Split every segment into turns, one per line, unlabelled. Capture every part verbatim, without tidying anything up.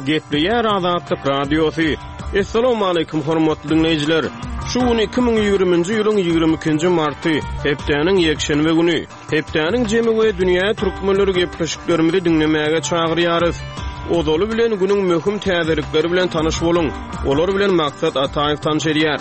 Gepleýär Azatlyk Radiosu. Assalamu alaykum hormatly dinleýijiler. Şu gün iki bin ýygrüminji ýylyň ýygrimi ikinji marty, hepdeniň ýekşenbe güni. Hepdeniň jemi we dünýä türkmenleri gepleşiklerimizi dinlemäge çagyrýarys. Odaly bilen günüň möhüm täzelikleri bilen tanyş boluň. Olar bilen maksat Ataýew tanış edýär.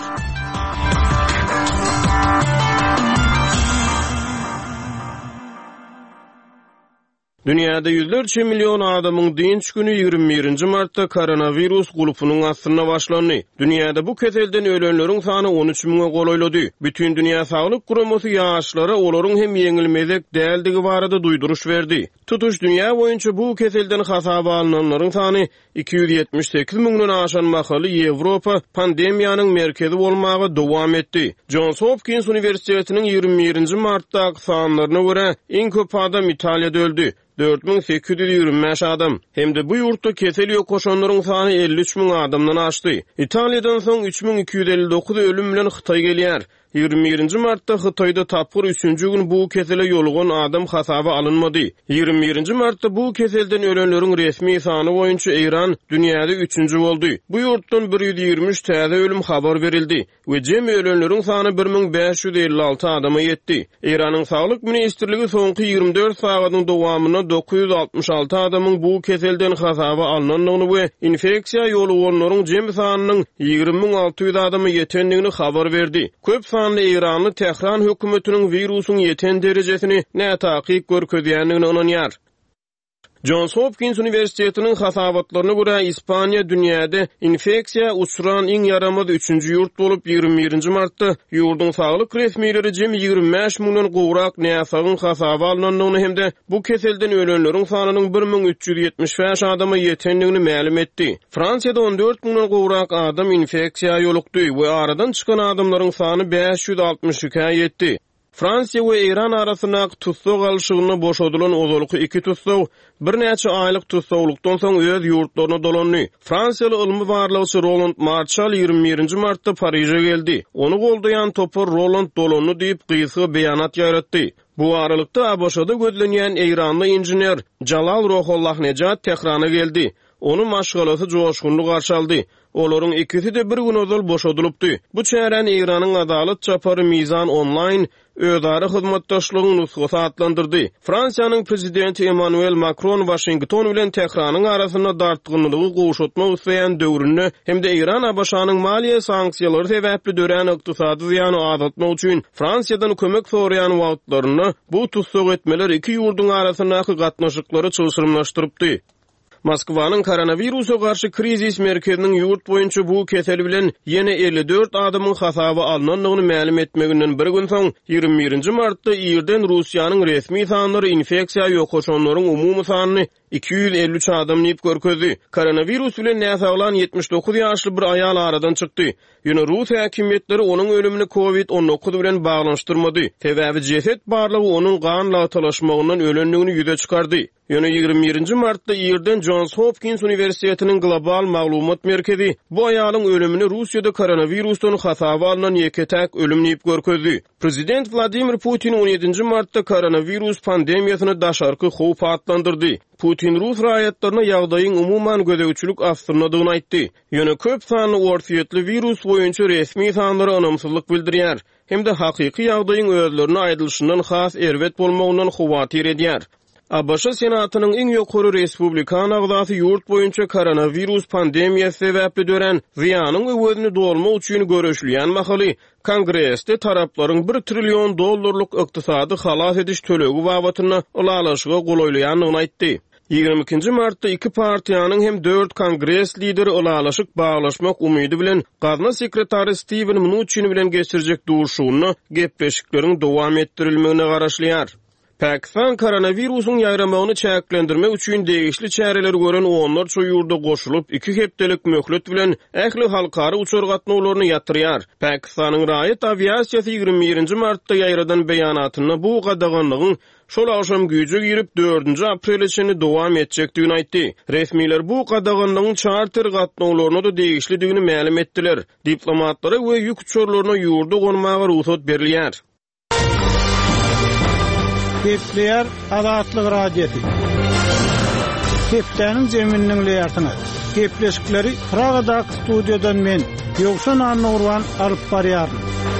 Dünyada yüzlerce milyon adamın dinç günü ýygrimi birinji martda koronavirus gulupunyň astyna başlandy. Dünyada bu keselden ölenlerin sany on üç miňe golaýlady. Bütün dünya saglyk guramasy ýaşlara olaryň hem ýeňilmezek däldigi barada duýduruş berdi. Tutuş dünya boýunça bu keselden hasaba alınanlaryň sany iki yüz ýetmiş sekiz miňden aşan mahaly Ýewropa pandemiýanyň merkezi bolmagy dowam etdi. Johns Hopkins Universitetiniň ýygrimi birinji martdaky sanlaryna görä iň köp adam Italiýada öldü. dört bin sekiz yüz ýygrimi beş adam. Hemde bu ýurtda kesel ýokuşanlaryň sany elli üç miň adamdan aşdy. Italiýadan soň üç bin iki yüz elli dokuz ölüm bilen Hytaý gelýär. ýygrimi birinji martda Hytaýda tapgyr üçünji gün bu kesele ýolugan adam hasaba alınmady. ýygrimi birinji martda bu keselden ölenleriň resmi sany boýunça Iran dünýäde üçünji boldy. Bu ýurtdan bir yüz ýygrimi üç täze ölüm habar berildi we jemi ölenleriň sany bir miň beş yüz elli alty adama ýetdi. Iranyň saglyk ministrligi soňky ýygrimi dört sagatyň dowamyna dokuz yüz altmış alty adamyň bu keselden hasaba alınanlygyny we infeksiýa ýoluganlaryň jemi sanynyň ýygrimi miň alty yüz adama ýetenligini habar berdi. Köp Iranly Tehran hökümetiniň virusyň ýeten derejesini nätakyk görkezýänligini onanýar. Johns Hopkins Universitetiniň hasabatlaryna görä Ispaniýa dünýäde infeksiýa uçuran iň yaramaz üçünji ýurt bolup ýygrimi birinji martda ýurduň saglyk resmileri jemi ýygrimi beş miňden gowrak näsagyň hasaba alınanlygyny hemde bu keselden ölenleriň sanynyň bir miň üç yüz ýetmiş beş adama ýetenligini ma'lum etdi. Fransiýada on dört miňden gowrak adam infeksiýa ýolukdy we aradan çykan adamlaryň sany beş yüz altmış üçe ýetdi. Fransiýa we Iran arasyna tutsok alşygyny boşadylan ozalyky iki tutsok bir näçe aýlyk tutsoklukdan soň öz ýurtlaryna dolandy. Fransiýaly ilmi barlygçy Roland Marshall ýygrimi birinji martda Paryja geldi. Onu goldayan topar Roland dolany diýip gysga beýanat ýaratdy. Bu aralykda A B Ş'da gözlenýän Iranly inженер Jalal Rohollah-Nejat Tehrana geldi. Onu maşgalasy joşgunly garşy aldy. Olaryň ikisi de bir gün ozal boşadylypdy. Bu çären Iranyň adalet çapary Mizan online özara hyzmatdaşlygyny nusgasy atlandyrdy. Fransiýanyň prezidenti Emmanuel Macron Washington bilen Tehranyň arasyna dartgynlygy gowşatmak isleýän döwründe hemde Iran A B Ş'nyň maliýe sanksiýalary sebäpli dören ykdysady zyany azaltmak üçin Fransiýadan kömek soraýan wagtlaryny bu tutsok etmeler iki ýurduň arasynaky gatnaşyklary çygşyrmlaşdyrypdy. Moskwanyň koronawirusa garşy krizis merkeziniň ýurt boýunça bu kesel bilen ýene elli dört adamyň hasaba alınanlygyny ma'lum etmeginden bir gün soň ýygrimi birinji martda ýerden Russiýanyň resmi sanlary infeksiýa ýokuşanlaryň umumy sanyny iki yüz elli üç adam diýip görkezdi. Koronawirus bilen näsaglan ýetmiş dokuz ýaşly bir aýal aradan çykdy. Ýöne Rus häkimetleri onuň ölümini covid on dokuz bilen baglanşdyrmady. Sebäbi jeset barlygy onuň gan latalaşmagyndan ölenligini ýüze çykardy. Ýöne ýygrimi birinji martda ýerden Johns Hopkins Universitetiniň global maglumat merkezi bu aýalyň ölümini Russiýada koronavirusdan hasaba alynan ýeketäk ölüm diýip görkezdi. Prezident Vladimir Putin on ýedinji martda koronavirus pandemiýasyny daşarky howp adlandyrdy. Putin Rus raýatlaryna ýagdaýyň umuman gözegçilik astynadygyny aýtdy. Ýöne köp sanly ortaýetli virus boýunça resmi sanlary anamsızlyk bildirýär. Hemde hakyky ýagdaýyň özlerine aýdylşyndan has erwet bolmagyndan howatyr edýär. A B Ş Senatynyň iň ýokary respublikan agzasy ýurt boýunça koronavirus pandemiýasy sebäpli dören ziýanyň öwedini dolmak üçin görüşlýän mahaly Kongresde taraplaryň bir trillion dollarlyk ykdysady halas ediş tölegi babatyna ulalaşyga golaýlanlygyny aýtdy. ýygrimi ikinji martda iki partiýanyň hem dört kongres lideri ulalaşyk baglaşmak umydy bilen gazna sekretary Steven Mnuchin bilen geçirjek duruşuny gepleşikleriň dowam etdirilmegine garaşlýar. Pakistan koronavirusyň ýaýramagyny çäklendirmek üçin degişli çäreler gören onlarça ýurda goşulyp iki hepdelik möhlet bilen ähli halkary uçur gatnawlaryny ýatyrýar. Pakistanyň raýat aviasiýasy ýygrimi birinji martda ýaýradan beýanatyna bu gadaganlygyň şol aşam güýje girip dördünji aprel içini dowam etjekdigini aýtdy. Resmiler bu gadaganlygyň charter gatnawlaryna da degişlidigini ma'lum etdiler. Diplomatlara we ýük uçurlaryna ýurda gonmagy ruhsat berilýär.
Gepleýär Azatlyk Radiosu. Hepdeniň jeminiň leýartyny. gepleşikleri Praga'daki stüdyodan men Ýogşan Anurwan alyp barýarym.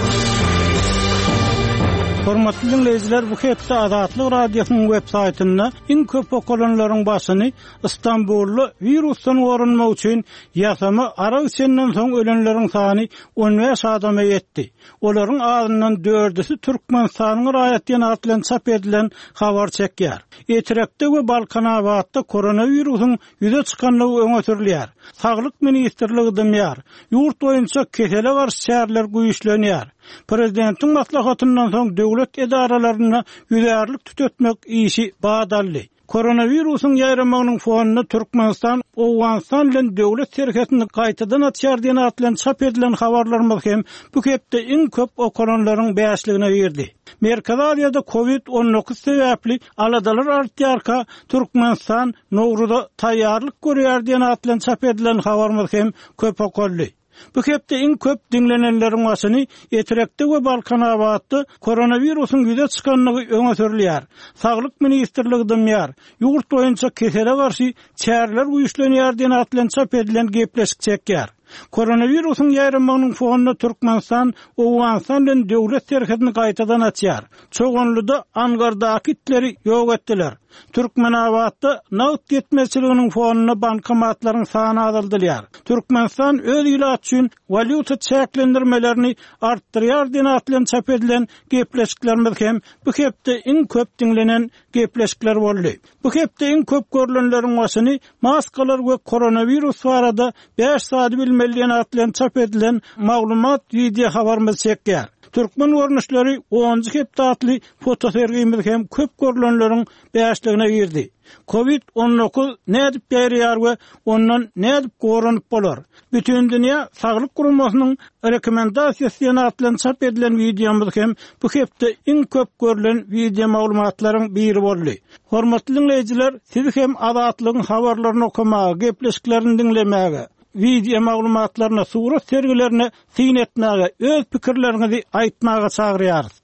Hormatly dinleyijiler, bu hepsi Azatlyk radiosynyň web saýtyna iň köp okulanlaryň başyny Istanbullu virusdan gorunmak üçin ýasama ara üçenden soň ölenleriň sany on beş adama ýetdi. Olaryň azyndan dördüsi Türkmenistanyň raýatyna atlan çap edilen habar çekýär. Eterekde we Balkanawatda koronawirusyň ýüze çykanlygy öňe sürilýär. Saglyk ministrligi demýär, ýurt boýunça kesele garşy şäherler güýçlenýär. Prezidentiň maslahatyndan soň döwlet edaralaryna ýüzärlik tütetmek işi badally. Koronawirusyň ýaýramagynyň fonuna Türkmenistan, Owganistan bilen döwlet serhetini gaýtadan atýar diýen atlan çap edilen habarlar hem bu hepde iň köp okulanlaryň beýişligine berdi. Merkezi Aziýada covid on dokuz sebäpli aladalar artýarka Türkmenistan Nowruda taýýarlyk görýär diýen atlan çap edilen habarlar hem köp okully. Bu hepde iň köp dinlenenleriň başyny Eterekde we Balkanawatda koronawirusyň ýüze çykanlygy öňe sürilýär. Saglyk ministrligi demýär, ýurt boýunça kesele garşy şäherler güýçlenýär diýen atlan çap edilen gepleşik çekýär. Koronawirusyň ýaýramagynyň fonuna Türkmenistan, Owganistan bilen döwlet serhetini gaýtadan atýar. Çoğunluda Angardaky itleri ýok etdiler. Türkmenawatda nagt ýetmezçiliginiň fonuna bankomatlaryň sany azaldylýar. Türkmenistan öz ýylat üçin valyuta çäklendirmelerini artdyrýar diýen atlan çap edilen gepleşikler hem bu hepde iň köp dinlenen gepleşikler boldy. Bu hepde iň köp görülenleriň başyny maskalar we koronavirus barada beş saat bilmeliýän atlan çap edilen maglumat video habarymyz çekýär. Türkmen görnüşleri onuncu heptatly fotosergimiz hem köp görülenleriň beýişligine girdi. covid on dokuz nädip ýaýrýar we ondan nädip gorunyp bolar? Bütün dünýä Saglyk Guramasynyň rekomendasiýasyna atlan çap edilen videomyz hem bu hepde iň köp görülen video maglumatlaryň biri boldy. Hormatly dinleyijiler, siz hem Azatlygyň habarlaryny okumagy, gepleşiklerini dinlemäge, video maglumatlaryna, surat sergilerine syn etmäge, öz pikirlerinizi aýtmaga çagyrýarys.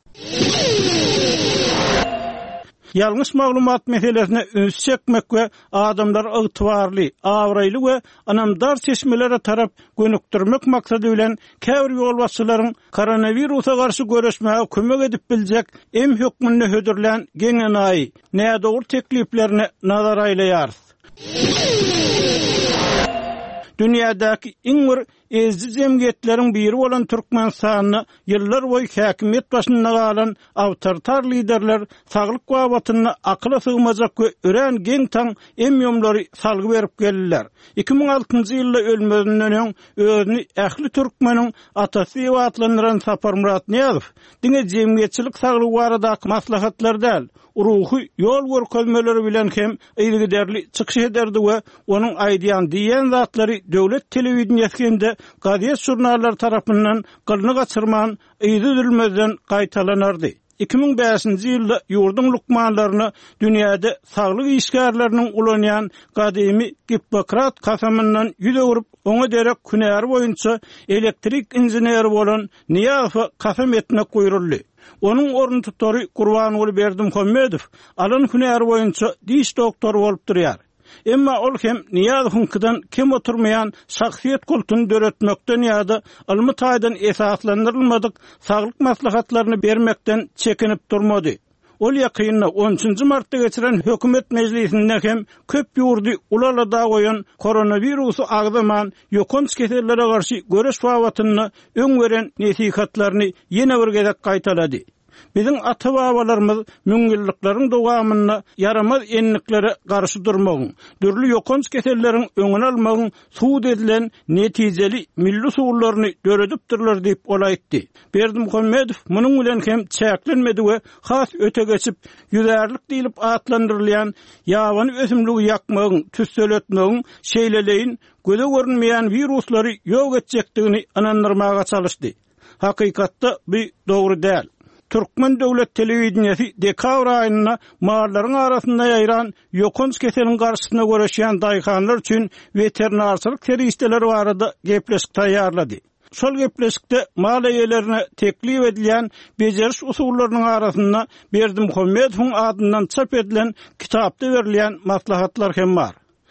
Ýalňyş maglumat meselesine öňe çekmek we adamlar ygtybarly, awraýly we anamdar seçmelere tarap gönükdirmek maksady bilen käbir ýolbaşçylaryň koronawirusa garşy göreşmäge kömek edip biljek em hökmünde hödürlen geňenaý nädogry tekliplerini nazar aýlaýar. Dünyadaky iň bir ezdi jemgyýetleriň biri bolan Türkmenistanyny ýyllar boýy häkimiýet başynda galan awtoritar liderler saglyk wabatyny akla sygmajak we ören geň taň emýomlary salgy berip geldiler. iki ming altynjy ýylda ölmezden öň özüni ähli türkmeniň atasy we atlandyran Sapar Murat Niýazow diňe jemgyýetçilik saglyk baradaky maslahatlar däl, ruhy ýol görkezmeleri bilen hem ýygyderli çykyş ederdi we onuň aýdýan diýen zatlary döwlet telewizionyasynda gaziýet jurnallar tarapyndan gylny gaçyrman ýyzydylmazdan gaýtalanardy. iki ming beşinji ýylda ýurdun lukmanlaryny dünýäde saglyk işgärleriniň ulanýan gadymy Hippokrat kasamyndan ýüze urup oňa derek günäri boýunça elektrik inżinieri bolan Niýazow kasam etmek goýruldy. Onun orun tutary Gurbanuly Berdimuhammedow alan günäri boýunça diş doktory bolup durýar. Emma ol hem Niýazowyňkydan kim oturmayan şahsiýet kultuny döretmekden ýa-da ilmi taýdan esaslandyrylmadyk saglyk maslahatlaryny bermekden çekinip durmady. Ol ýakynda on üçinji martda geçiren hökümet mejlisinde hem köp ýurdy ulalada goýan koronavirusy agdaman ýokunç keselere garşy göreş wabatyny öň beren nesihatlaryny ýene bir gezek gaýtalady. Bizim ata-babalarymyz müňgilliklaryň dowamyna yaramaz enliklere garşy durmagyň, dürli ýokunç keselleriň öňüni almagyň suud edilen netijeli milli suwlaryny döredipdirler diýip olaýtdy. Berdimuhammedow munyň bilen hem çäklenmedi we has öte geçip ýüzärlik diýilip atlandyrylýan ýabany ösümligi ýakmagyň, tüsseletmegiň, şeýleleýin göze görünmeýän wiruslary ýok etjekdigini anandyrmaga çalışdy. Hakykatda bu dogry däl. Türkmen döwlet telewizionyasy dekabr aýyna mallaryň arasynda ýaýran ýokunç keseliň garşysyna göreşýän daýkanlar üçin veterinarçylyk serwisleri barada gepleşik taýýarlady. Şol gepleşikde mal eýelerine teklip edilen bejeriş usullarynyň arasynda Berdimuhammedowyň adyndan çap edilen kitapda berilen maslahatlar hem bar.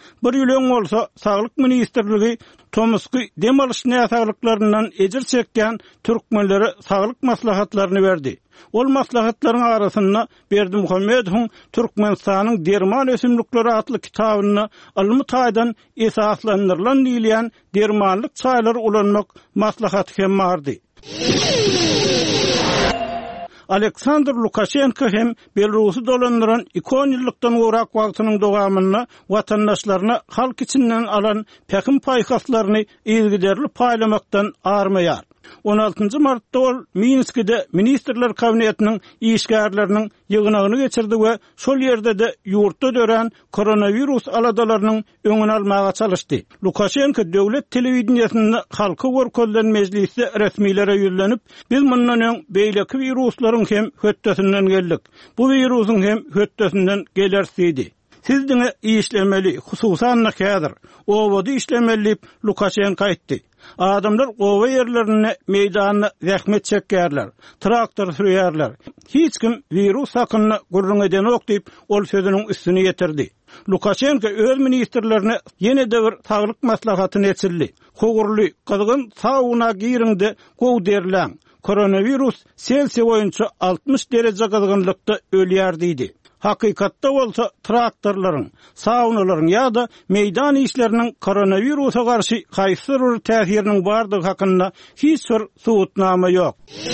Bir ýylyň bolsa Saglyk Ministrligi Tomusky dem alyş näsaglyklarynyň ejir çekýän türkmenlere saglyk maslahatlaryny berdi. Ol maslahatlaryň arasynda Berdimuhammedowyň Türkmenistanyň derman ösümlikleri atly kitabyny almy taýdan esaslandyrılan diýilen dermanlyk çaýlar ulanmak maslahaty hem bardy. Aleksandr Lukashenko hem Belarusy dolandyran ikon ýyllykdan gorak wagtynyň dowamyna watandaşlaryna halk içinden alan pekim paýhaslaryny ýygyderli paýlamakdan armaýar. on altynjy martda ol Minskide Ministrler Kabinetiniň işgärleriniň ýygynagyny geçirdi we şol ýerde de ýurtda dören koronavirus aladalarynyň öňüni almaga çalışdy. Lukashenko döwlet telewizionyny halka görkezlen mejlisde resmiýlere ýüzlenip, biz mundan öň beýleki wiruslaryň hem höttesinden geldik. Bu wirusyň hem höttesinden gelersidi. Siz diňe işlemeli, hususan näkädir. Owady işlemeli Lukashenko aýtdy. Adamlar gowa ýerlerine, meýdanyna zähmet çekýärler, traktor sürýärler. Hiç kim virus hakyny gurrun edenok diýip ol sözüniň üstüne ýetirdi. Lukashenko öz ministrlerine ýene de bir saglyk maslahatyny etdi. Hogurly, gyzgyn sauna giýrinde gow derläň. Koronavirus Selsiýa boýunça altmış derece gyzgynlykda ölýär diýdi. Hakykatda bolsa traktorlaryň, saunalaryň ýa-da meýdan işleriniň koronavirusa garşy haýsy bir täsiriniň bardygy hakynda hiç bir subutnama ýok.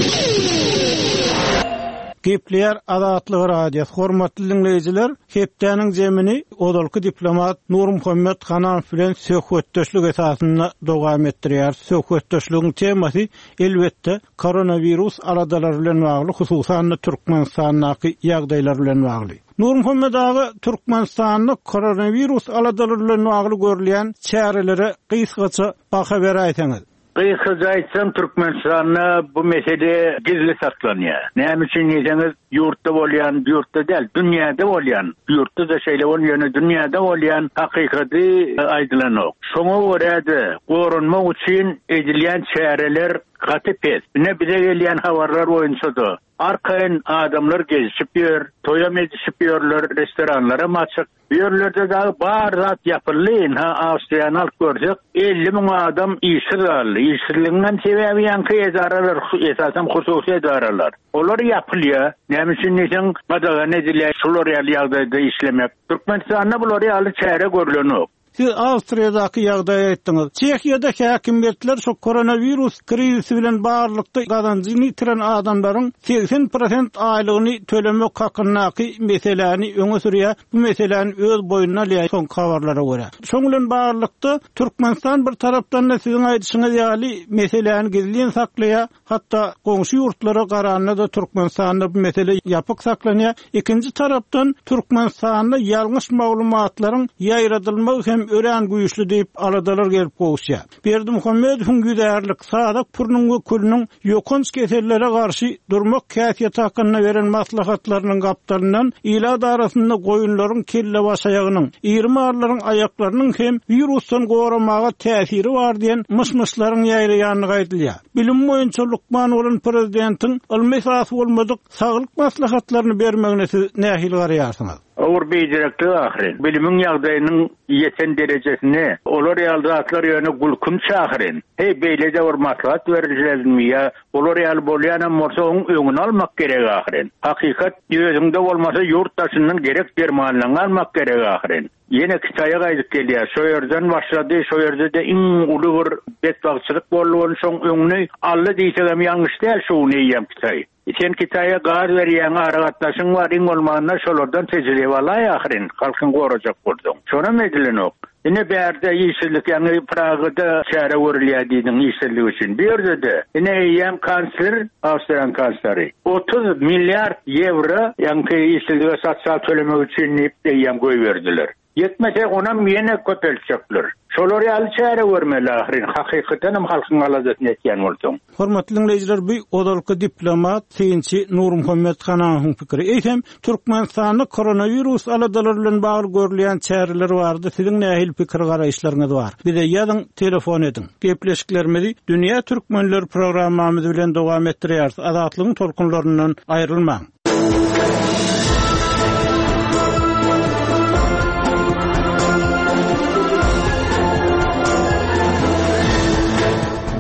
Gepler Azatlyk radio hormatly dinleýijiler, hepdeniň jemini odalky diplomat Nurmuhammed Hanaw bilen söhbetdeşlik esasynda dowam etdirýär. Söhbetdeşligiň temasy elbetde koronavirus aladalary bilen bagly, hususan Türkmenistanyň ýagdaýlary bilen bagly. Nurmuhammed ağa Türkmenistanyň koronavirus aladalary bilen bagly görülýän çärelere gysgaça baha beräýsiňiz.
Kıyıkıza aýtsam Türkmenistanyň bu mesele gizli saklanýar. Näme üçin diýseniz, ýurtda bolýan, ýurtda däl, dünýäde bolýan, ýurtda da şeýle bolýan, dünýäde bolýan hakykaty aýdylanok. Şoňa görä-de gorunmak üçin edilýän çäreler gaty pes. Ne bize gelýän habarlar boýunça da arkayn adamlar gezip ýör, toýa medisip ýörler, restoranlara maçyk. Ýörlerde de bar zat ýapylýan, ha Awstriýany alyp görsek, elli miň adam işsiz galdy. İşsizliginden sebäbi ýanky edaralar, esasen hususy edaralar. Olar ýapylýar. Näme üçin diýsen, gadagan edilýär, şolar ýagdaýda işlemek. Türkmenistanda bular ýaly çäre görülenok.
Siz Awstriýadaky ýagdaýy aýtdyňyz. Çekiýada häkimiyetler şu koronavirus krizisi bilen barlykda gazanjyny itiren adamlaryň seksen prosent aýlygyny tölemek hakyndaky meseleni öňe sürýär. Bu meseleni öz boýuna alýar son habarlara görä. Şoň bilen barlykda Türkmenistan bir tarapdan da siziň aýdyşyňyz ýaly meseleni gizlin saklaýar. Hatda goňşy ýurtlara garanyna da Türkmenistanda bu mesele ýapyk saklanýar. Ikinji tarapdan Türkmenistanda ýalňyş maglumatlaryň ýaýradylmagy hem ören güýçlü diýip aladalar gelip goýuşýar. Berdimuhammedowyň güýdärlik sadak purnuň we kulnyň ýokunç kesellere garşy durmak käfiýeti hakynda beren maslahatlarynyň gapdalyndan ýyla arasynda goýunlaryň kelle başaýagynyň, ýirmi aýaklarynyň hem virusdan goramaga täsiri bar diýen myşmyşlaryň ýaýraýanyny gaýdylýar. Bilim boýunça Lukman bolan prezidentiň almysasy bolmadyk saglyk maslahatlaryny bermegine siz nähil garaýarsyňyz?
Awur beýdirekli ahyry. Bilimiň ýagdaýynyň ýeten derejesini olar ýaly zatlar ýöne gulkun çakyrin. Hey beýle-de bir maslahat berilýär. Olar ýaly bolýan bolsa oň öňüni almak gerek ahyrin. Hakykat ýözüňde bolmasa ýurtdaşynyň gerek dermanlaryny almak gerek ahyrin. Yine Kitay'a gaýdyp gelýär. Şo ýerden başlady, şo ýerde de iň uly bir betbagçylyk bolýan şoň öňüni aldy diýsem ýalňyş däl, şoňy ýem Kitay. Sen Kitay'a gaz berýän aragatdaşyň bar, iň bolmaganda şolardan tejribe alaý ahyrin, halkyň gorajak boldyň. Şona medilenok. Ine bärde ýyşylyk, ýani Pragada çäre görülýär diýdiň ýyşylyk üçin. Bir ýerde de ine ýem kansler, Awstriýan kansleri otuz milliard euro ýani ýyşylyga satsal tölemek üçin ýem goý berdiler. Yetmese ona miyene köpelçekler. Şolar ýaly çäre görmeli ahyrin. Hakykaten hem halkyň aladyny etýän boldyň.
Hormatly dinleýijiler, bu odalky diplomat Seýinçi Nurmuhammed Hanawyň pikiri. Eýsem Türkmenistanyň koronavirus aladalary bilen bagly görülýän çäreler bardy. Siziň nähil pikir garaýşlaryňyz bar? Bize ýazyň, telefon ediň. Gepleşiklerimizi Dünýä Türkmenleri programmamyz bilen dowam etdirýäris. Azatlygyň tolkunlaryndan aýrylmaň.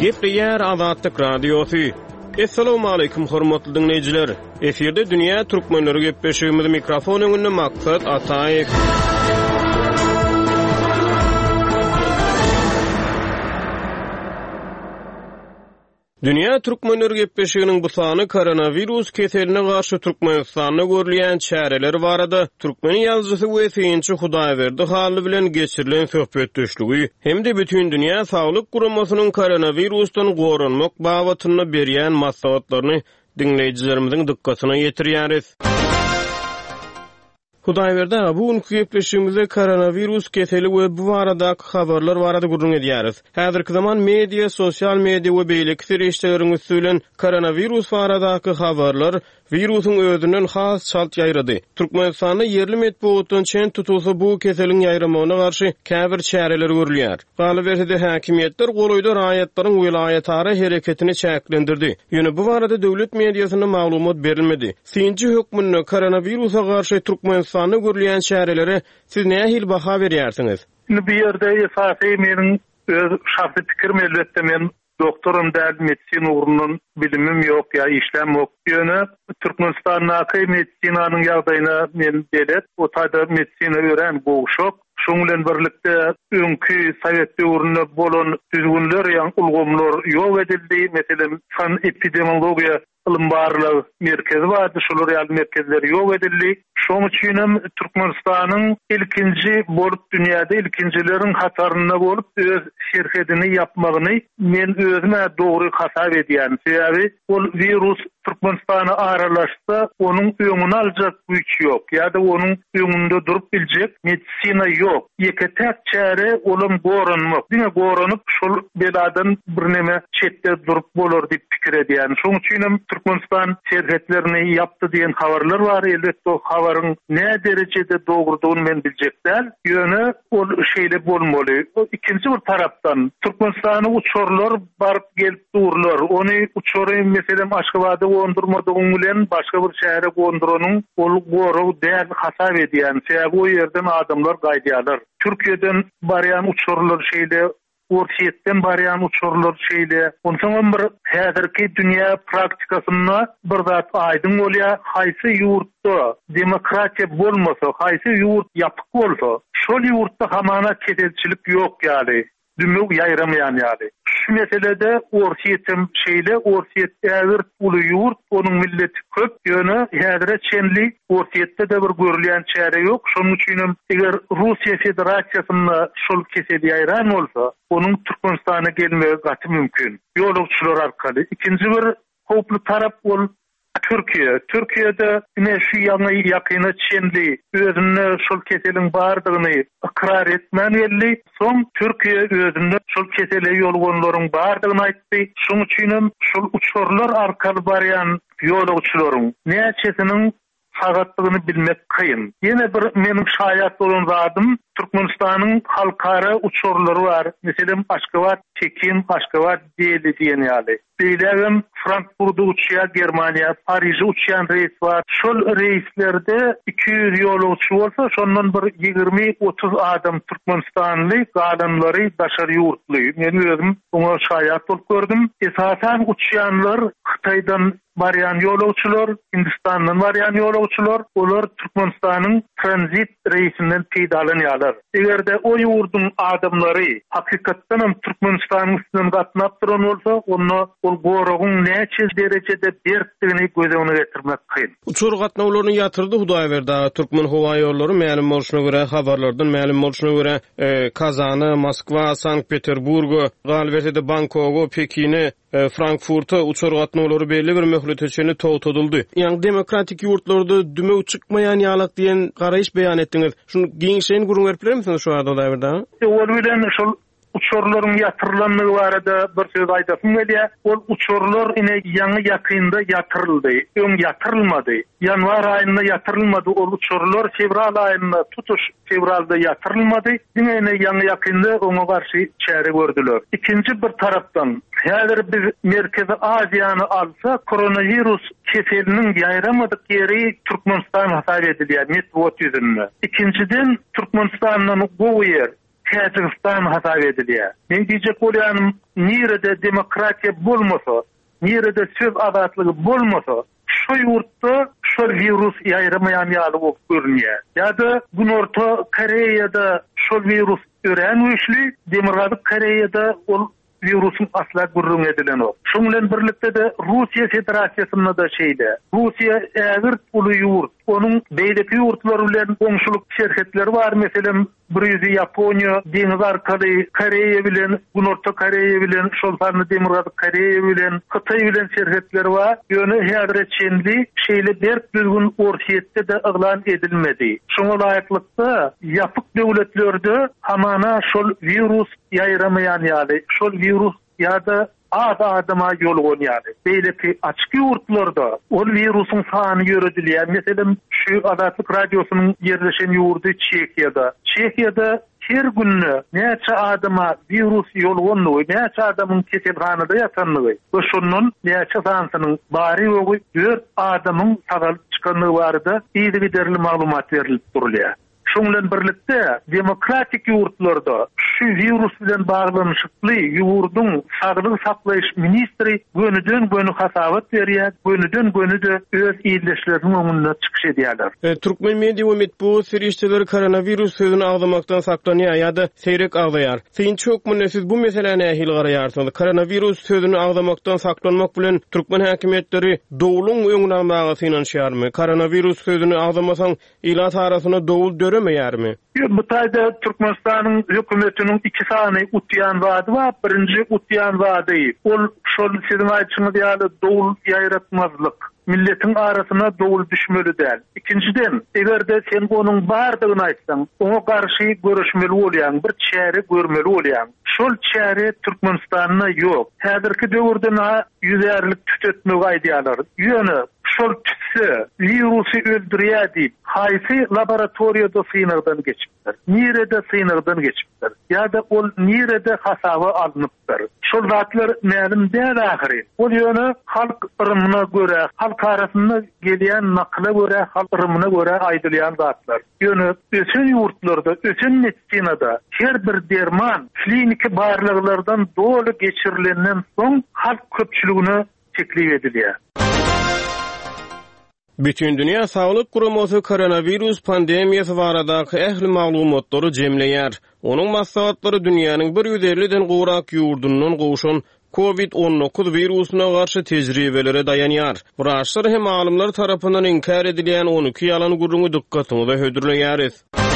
Gepli yer Azatlyk radiosu. Assalamu alaykum hormatly dinleyijiler. Eferde dünýä türkmenleri gepleşigimiz mikrofon öňünde maksat Ataýew. Dünya Türkmenleri gepleşiginiň bu sany koronavirus keseline garşy Türkmenistanda görülýän çäreler barada Türkmen ýazgysy we synçy Hudaýberdi haly bilen geçirilen söhbetdeşligi hem de bütün dünýä saglyk guramasynyň koronavirusdan gorunmak babatyny berýän maslahatlaryny dinleýijilerimiziň dikkatyna ýetirýäris. Hudaýberdi bu günkü gepleşigimizde koronavirus keseli we bu barada habarlar barada gurrun edýäris. Häzirki zaman media, sosial media we beýleki serişlerin üstülen koronavirus baradaky habarlar virusyň özünden has şalt ýaýrady. Türkmenistanda yerli medeniýetden çen tutulsa bu keseliň ýaýramagyna garşy käbir çäreler görülýär. Galy berdi häkimiýetler golaýda raýatlaryň wilayatary hereketini çäklendirdi. Ýöne bu barada döwlet mediasyna maglumat berilmedi. Synçy hökmünde koronavirusa garşy Türkmenistanda görülýän çärelere siz näme hil baha berýärsiňiz?
Bu ýerde esasy meniň öz şahsy pikirim elbetde men doktorum däl medisin ugrunun bilimim ýok ýa işlem ýok. Ýöne Türkmenistanyň medisinanyň ýagdaýyna men delet, o taýda medisina öýren goşok. Şoň bilen birlikde öňkü Sowet döwründe bolan düzgünler ýa ulgamlar ýok edildi. Meselem fan epidemiologiýa ilim barlygy merkezi bardy, şolar ýaly merkezler ýok edildi. Şoň üçin hem Türkmenistanyň ilkinji bolup dünýäde ilkinjileriň hatarynda bolup öz şerhetini ýapmagyny men özüme dogry hasap edýän. Sebäbi ol virus Türkmenistana aralaşsa onun öňüni aljak güýç ýok. Ýa-da onun öňünde durup biljek medisina ýok. Ýeketek çäre olam gorunmak. Diňe gorunup şol beladan birneme çetde durup bolar diýip pikir edýän. Şoň üçin Türkmenistan şerhetlerini ýapdy diýen habarlar bar. Elbetde o habaryň ne derejede dogrudygyny men biljek däl. Ýöne ol şeýle bolmaly. Ikinji bir tarapdan Türkmenistana uçurlar baryp gelip durlar. Ony uçury meselem Aşgabatda gondurmadygyň bilen başga bir şähere gonduranyň ol goru däl hasap edýän. Sebäbi o ýerden adamlar gaýdýarlar. Türkiýeden barýan uçurlar şeýle Orsiýetden barýan uçurlar şeýle. Onsoň bir häzirki dünýä praktikasyna bir zat aýdym bolýar. Haýsy ýurtda demokratiýa bolmasa, haýsy ýurt ýapyk bolsa, şol ýurtda hamana kedelçilik ýok ýaly. Dümük ýaýramaýan ýaly. Şu meselede Orsiýetem şeýle, Orsiýet ägir uly ýurt, onuň milleti köp, ýöne häzire çenli Orsiýetde de bir görülýän çäre ýok. Şonuň üçin eger Russiýa Federasiýasyna şol keseli ýaýran bolsa, onuň Türkmenistana gelmegi gaty mümkin. Ýolugçylar arkaly. Ikinji bir hoply tarap bol Türkiýe. Türkiýede ine şu ýaňy ýakyny çenli özüne şol keseliň bardygyny ikrar etmän belli. Soň Türkiýe özüne şol kesele ýolgonlaryň bardygyny aýtdy. Şoň üçin şol uçurlar arkaly barýan ýolugçylaryň näçesiniň sagatlygyny bilmek kıyın. Yine bir menim şaýat bolan zadym Türkmenistanyň halkara uçurlary bar. Meselem Aşgabat, Pekin, Aşgabat diýeli diýen ýaly. Beýlegem Frankfurtda uçýar Germaniýa, Paryja uçýan reis bar. Şol reislerde iki yüz ýolugçy bolsa, şondan bir ýygrimi otuz adam Türkmenistanly, galanlary daşary ýurtly. Men özüm oňa şaýat bolup gördüm. Esasen uçýanlar Hytaýdan barýan ýolugçylar, Hindistandan barýan ýolugçylar, olar Türkmenistanyň tranzit reisinden peýdalanýarlar. Egerde o ýurdun adamlary hakykatdan hem Türkmenistanyň üstünden gatnap duran bolsa, onu ol gorugyň näçe derejede berkdigini göze getirmek kyn.
Uçur gatnawlaryny ýatyrdy Hudaýberdi. Türkmen howa ýollary ma'lum bolşuna görä, habarlardan ma'lum bolşuna görä, e, Kazany, Moskwa, Sankt-Peterburg, Galbertede, Bangkok, Pekini, e, Frankfurta uçur gatnawlary belli bir möhletçeni togtadyldy. Ýa-ni demokratik ýurtlarda düme çykmaýan ýalyk diýen garaýyş beýan etdiňiz. Şunu giňşen gurun berip bilemisiňiz şu arada Hudaýberdi?
Ol bilen şol uçurlaryň ýatyrylmagy barada bir söz aýdasym gelýär. Ol uçurlar ine ýaňy ýakynda ýatyryldy. Öň ýatyrylmady. Ýanwar aýynda ýatyrylmady. Ol uçurlar fevral aýynda tutuş fevralda ýatyrylmady. Ine ýaňy ýakynda oňa garşy çäre gördüler. Ikinji bir tarapdan häzir biz Merkezi Aziýany alsa, koronavirus keseliniň ýaýramadyk ýeri Türkmenistan hasap edilýär. Net ýüzünde. İkinciden Türkmenistandan bu yer Tacikistan hasap edilýär. Men diýjek bolýanym, nirede demokratiýa bolmasa, nirede söz azatlygy bolmasa, şu ýurtda şu virus ýaýramaýan ýaly bolup görünýär. Ýa-da Günorta Koreýada şu virus ören güýçli, Demirgazyk Koreýada ol virusun asla gurrun edilen o. Şunlen birlikde de Rusiya Federasiýasyna da şeýle. Rusiya ägir ulu ýurt, onun beýleki ýurtlar bilen goňşuluk şerhetleri bar. Meselem Brüzi, Yaponiya, deňiz arkaly Koreýa bilen, Günorta Koreýa bilen, şolparny Demirgazyk Koreýa bilen, Hytaý bilen şerhetleri bar. Ýöne häzir çenli şeýle berk düzgün ortaýetde de yglan edilmedi. Şoňa laýyklykda ýapyk döwletlerde hamana şol virus ýaýramaýan ýaly, şol virus ýa-da az adama ýol gonýary. Beýleki açyk ýurtlarda ol virusyň sany görülýär. Meselem şu Azatlyk radiosynyň ýerleşen ýurdy Çekiýada. Çekiýada her günü näçe adama virus ýol gonýar, näçe adamyň keselhanada ýatanlygy. Bu şunun näçe sanynyň bary ýogy dört adamyň sagalyp çykanlygy barada ýygy derli maglumat berilip durulýar. Şunlan birlikde demokratik ýurtlarda şu virus bilen baglanyşykly ýurdun saglyk saklaýyş ministri gönüden gönü hasabat berýär, gönüden gönü de öz ýerleşleriniň öňünde çykyş edýärler.
E, Türkmen media bu serişçiler koronavirus sözüni agdamaktan saklanýar ýa-da seyrek agdaýar. Sen çokmunda siz bu meseleni ähli garaýarsyňyz. Koronavirus sözüni agdamaktan saklanmak bilen Türkmen häkimetleri dowluň öňüne almagy synanşýarmy? Koronavirus sözüni agdamasaň ilat arasyna dowl döremeýärmi?
Bu taýda Türkmenistanyň hökümetiniň iki sany utýan wady bar. Birinji utýan wady ol şol sizin aýtýyňyz ýaly dowl ýaýratmazlyk. Milletin arasyna dowl düşmeli däl. İkinciden, egerde sen onuň bardygyny aýtsaň, oňa garşy görüşmeli bolýan, bir çäre görmeli bolýan. Şol çäre Türkmenistanyna ýok. Häzirki döwürde ýüzerlik tütetmek aýdýarlar. Ýöne şol tütse virusy öldürýär diýip, haýsy laboratoriýada synagdan geçipdir. Nirede synagdan geçipdir. Ýa-da ol nirede hasaba alınıpdyr. Şol zatlar mälim däl ähiri. Ol ýöne halk ırmyna göre, halk arasynda gelýän nakla göre, halk ırmyna göre aýdylýan zatlar. Ýöne ösen ýurtlarda, ösen meditsinada her bir derman kliniki barlyklardan doly geçirilenden soň halk köpçüligine teklif edilýär.
Bütün dünya Sağlık Guramasy koronavirus pandemiýasy baradaky ähli maglumatlary jemleýär. Onuň maslahatlary dünýäniň bir ýüz elliden gowrak ýurdundan gowşan covid on dokuz virusyna garşy tejribelere dayanýar. Wraçlar hem alymlar tarapyndan inkar edilýän on iki ýalan gurruny dikkatyňize hödürleýäris.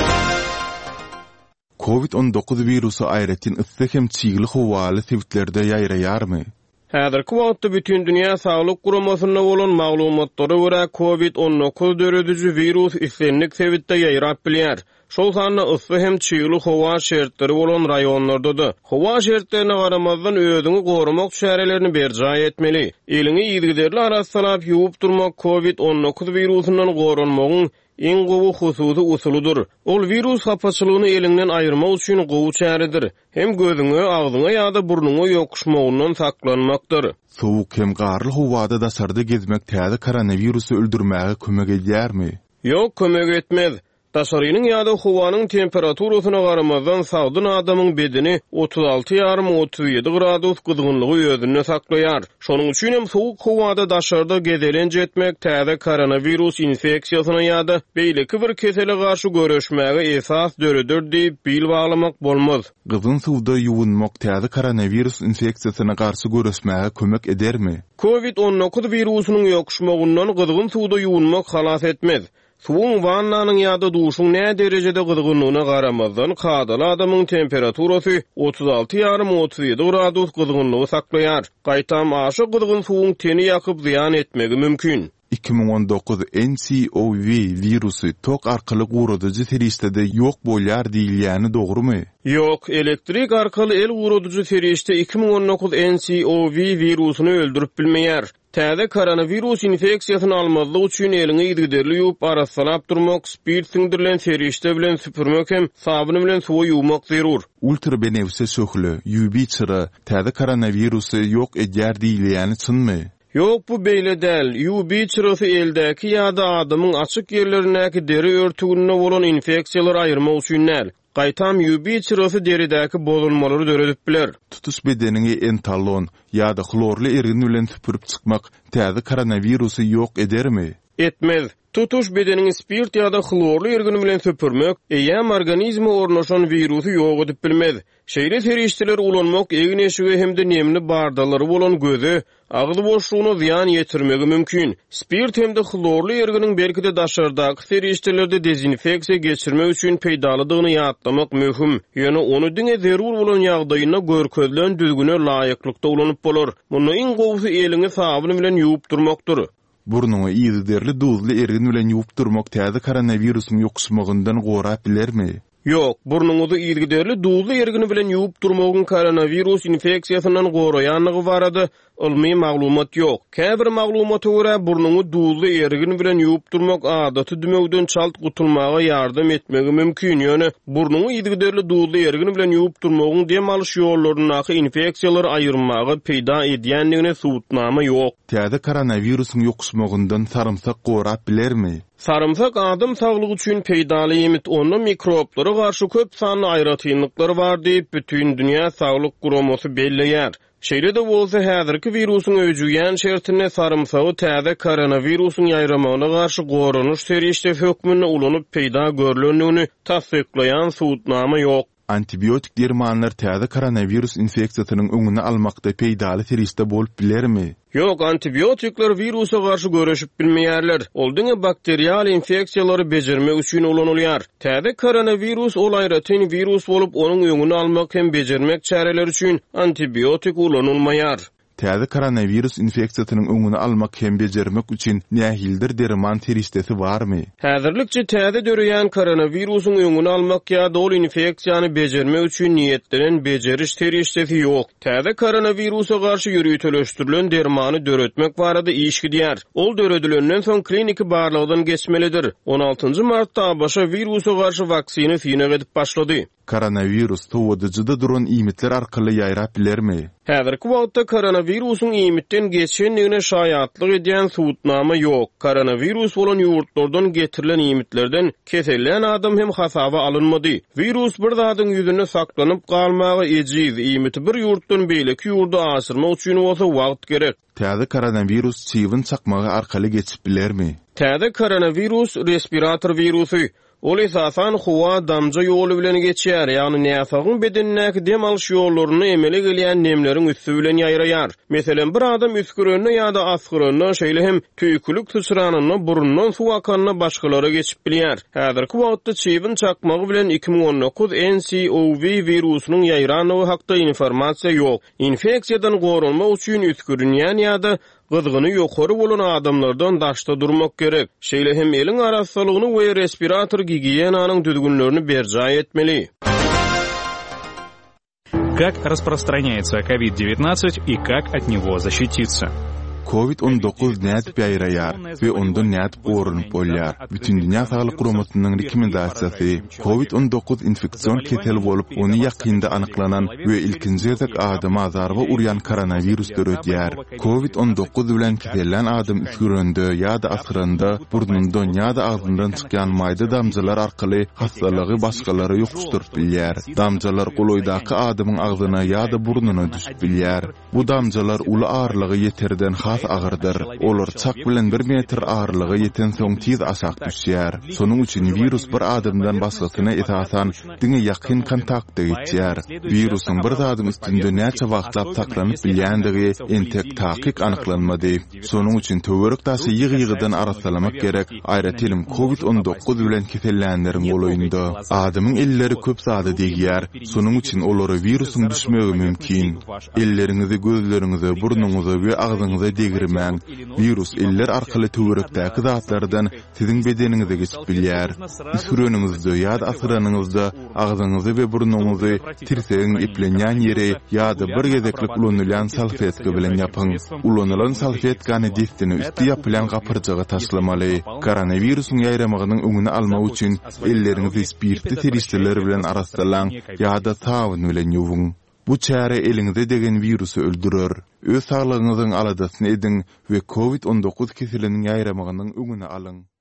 covid on dokuz virusu aýratyn ıssy hem çygly howaly sebitlerde ýaýraýarmy?
Häzirki wagtda bütün dünýä Sağlyk Guramasyna bolan maglumatlary görä covid on dokuz döredüji virus islenlik sebitde ýaýrap bilýär. Şol sanyna ıssy hem çygly howa şertleri bolan raýonlarda da howa şertlerine garamazdan özüňi gorumak şärelerini berjaý etmeli. Eliňi ýygyderli arassalap ýuwup durmak covid on dokuz virusundan gorunmagyň en gowy hususy usuludur. Ol virus hapaçylygyny elinden aýyrmak üçin gowy çäredir. Hem gözüňe, agzyňa ýa-da burnuňa ýokuşmagyndan saklanmakdyr.
Sowuk hem garly howada da sarda gezmek täze koronavirusy öldürmäge kömek edýärmi?
Ýok, kömek etmez. Daşarynyň ýa-da howanyň temperaturasyna garamazdan sagdyn adamyň bedeni otuz alty ýarym otuz ýedi gradus gyzgynlygy özünde saklaýar. Şonuň üçin hem sowuk howada daşarda gezelenje etmek täze koronavirus infeksiýasyna ýa-da beýleki bir kesele garşy görüşmäge esas döredir diýip bil baglamak bolmaz.
Gyzgyn suwda ýuwunmak täze koronavirus infeksiýasyna garşy görüşmäge kömek edermi?
covid on dokuz virusynyň ýokuşmagyndan gyzgyn suwda ýuwunmak halas etmez. Suwun wannanyň ýa-da duşuň nä derejede gyzgynlygyna garamazdan kadaly adamyň temperaturasy otuz alty ýarym otuz ýedi gradus gyzgynlygy saklaýar. Gaýtam aşy gyzgyn suwuň teni ýakyp ziýan etmegi mümkin.
iki bin on dokuz N C O V virusy tok arkaly guradyjy serişde ýok bolýar diýilýäni dogrumy?
Ýok, elektrik arkaly el guradyjy serişde iki bin on dokuz N C O V virusyny öldürüp bilmeýär. Täze koronavirus infeksiýasyny almazlyk üçin eliňi ýygyderli ýuwup arassalap durmak, spirt siňdirilen serişde bilen süpürmek hem sabuny bilen suwa ýuwmak zerur.
Ultrabenefse söhli, U V çyry täze koronavirusy ýok edýär diýilýäni çynmy?
Ýok, bu beýle däl. U V çyrasy eldäki ýa-da adamyň açyk ýerlerindäki deri örtügünde bolan infeksiýalar aýyrmak üçin näl. Qaytam yubi çırası deridäki bozulmalary döredip biler.
Tutuş bedenini entalon ýa-da klorly ergin bilen süpürüp çykmak täze koronawirusu ýok edermi?
Etmez. Tutuş bedenini spirt ýa-da klorly ergin bilen süpürmek eýam organizme ornaşan virusu ýok edip bilmez. Şeýle terişçiler ulanmak egin eşigi hemde nemli bardalary bolan göze, agzy boşlugyna ziyan ýetirmegi mümkin. Spirt hemde klorly erginiň belkide daşardaky terişçilerde dezinfeksiýa geçirmek üçin peýdalydygyny ýatlamak möhüm. Ýöne onu diňe zerur bolan ýagdaýyna görkezlen düzgüne laýyklykda ulanyp bolar. Muny iň gowsy elini sabyny bilen ýuwup durmakdyr.
Burnuňy ýyzderli duzly ergin bilen ýuwup durmak täze koronawirusyň ýokuşmagyndan gorap bilermi?
Yok, burnuňyzy ýyzderli duzly ergini bilen ýuwup durmagyň koronavirus infeksiýasyndan goraýanlygy barada ilmi maglumat ýok. Käbir maglumata görä burnuňy duzly ergini bilen ýuwup durmak adaty dümegden çalt gutulmaga ýardam etmegi mümkin. Ýöne burnuňy ýyzderli duzly ergini bilen ýuwup durmagyň dem alyş ýollaryny infeksiýalar aýyrmagy peýda edýändigine subutnama ýok.
Täze koronawirusyň ýokuşmagyndan sarymsak gorap bilermi?
Sarımsak adam saglygy üçin peýdaly ýemit, onu mikroplara garşy köp sanly aýratynlyklary bar diýip bütün dünýä saglyk guramasy belleýär. Şeýle de bolsa häzirki virusyň öýjüýän şertine sarımsagy täze koronawirusyň ýaýramagyna garşy goranyş serişde hökmüne ulanyp peýda görülendigini tasdiklaýan subutnama ýok.
Antibiotik dermanlar täze koronavirus infeksiýasynyň öňüni almakda peýdaly terişde bolup bilermi?
Yok, antibiotikler virusa garşy göreşip bilmeýärler. Ol diňe bakterial infeksiýalary bejermek üçin ulanylýar. Täze koronavirus ol aýratyn virus bolup onuň öňüni almak hem bejermek çäreleri üçin antibiotik ulanylmaýar.
Täze koronavirus infeksiýasynyň öňüni almak hem bejermek üçin nähildir derman terişdesi barmy?
Häzirlikçe täze döreýän koronavirusyň öňüni almak ýa-da ol infeksiýany bejermek üçin niýetlenen bejeriş terişdesi ýok. Täze koronavirusa garşy ýürütüleşdirilen dermany döretmek barada iş gidýär. Ol döredilenden soň kliniki barlygdan geçmelidir. on altynjy martda A B Ş virusa garşy vaksina synagy edip başlady.
Koronavirus towadyjyda duran imitler arkaly ýaýrap bilermi?
Häzirki wagtda koronavirusyň imitden geçendigine şaýatlyk edýän subutnama ýok. Koronavirus bolan ýurtlardan getirilen imitlerden keselen adam hem hasaba alınmady. Virus bir zadyň ýüzüne saklanyp galmagy ejiz. Imiti bir ýurtdan beýleki ýurda aşyrmak üçin bolsa wagt gerek.
Täze koronavirus çywyn çakmagy arkaly geçip bilermi?
Täze koronavirus respirator virusy. Ol esasan huwa damja ýoly bilen geçýär, ýagny näsagyň bedenindäki dem alyş ýollaryny emele gelýän nemleriň üstü bilen ýaýraýar. Meselem bir adam üsküreni ýa-da asgyryny, şeýle hem tüýkülük tüsranyny burundan suw akanyny başgalara geçip bilýär. Häzirki wagtda çywyn çakmagy bilen iki ming on dokuz N C O V virusynyň ýaýranlygy hakda informasiýa ýok. Infeksiýadan gorunmak üçin üskürenýän ýa-da gyzgyny ýokary bolan adamlardan daşda durmak gerek. Şeýle hem eliň arasalygyny we respirator gigiyenanyň düzgünlerini berja etmeli.
Как распространяется ковид девятнадцать и как от него защититься?
covid on dokuz nädip ýaýraýar we ondan nädip gorunup bolýar. Bütün dünýä saglyk guramasynyň rekomendasiýasy covid on dokuz infeksion keseli bolup, ony ýakynda anyklanan we ilkinji ýerek adama zarba urýan koronavirus döredýär. covid on dokuz bilen keselen adam üskürende ýa-da asyranda, burnundan ýa-da agzyndan çykýan maýda damjalar arkaly hastalygy başgalary ýokuşdurup bilýär. Damjalar goloýdaky adamyň agzyna ýa-da burnuna düşüp bilýär. Bu damjalar uly ağırlygy ýeterden agırdır. Olar çak bilen bir metr ağırlığı yeten soň tiz aşak düşýär. Sonuň üçin virus bir adamdan başgasyna esasan diňe ýakyn kontaktda geçýär. Virusyň bir zadym üstünde näçe wagtlap saklanyp bilýändigi entek takyk anyklanmady. Sonuň üçin töwerek taşy ýygy-ýygydan arasalamak gerek. Aýratylym covid on dokuz bilen kesellenleriň bolaýynda adamyň elleri köp zady degýär. Sonuň üçin olara virusyň düşmegi mümkin. Ellerinizi, gözlerinizi, burnuňyzy we agzyňyzy degirmäň. Virus eller arkaly töwerekdäki zatlardan siziň bedeniňize geçip bilýär. Üsküreningizde ýa-da asyranyňyzda agzyňyzy we burnuňyzy tirsegiň iplenýän ýere ýa-da bir gezeklik ulanylýan salfetka bilen ýapyň. Ulanylan salfetkany distini üstü ýapylan gapyrjyga taşlamaly. Koronavirusyň ýaýramagynyň öňüni almak üçin ellerinizi spirtli terişdeler bilen arastalaň ýa-da sabun bilen ýuwuň. Bu çäre eliňizde degen virusy öldürer. Öz saglygyňyzyň aladasyny edin we covid on dokuz keseliniň ýaýramagynyň öňüni alyň.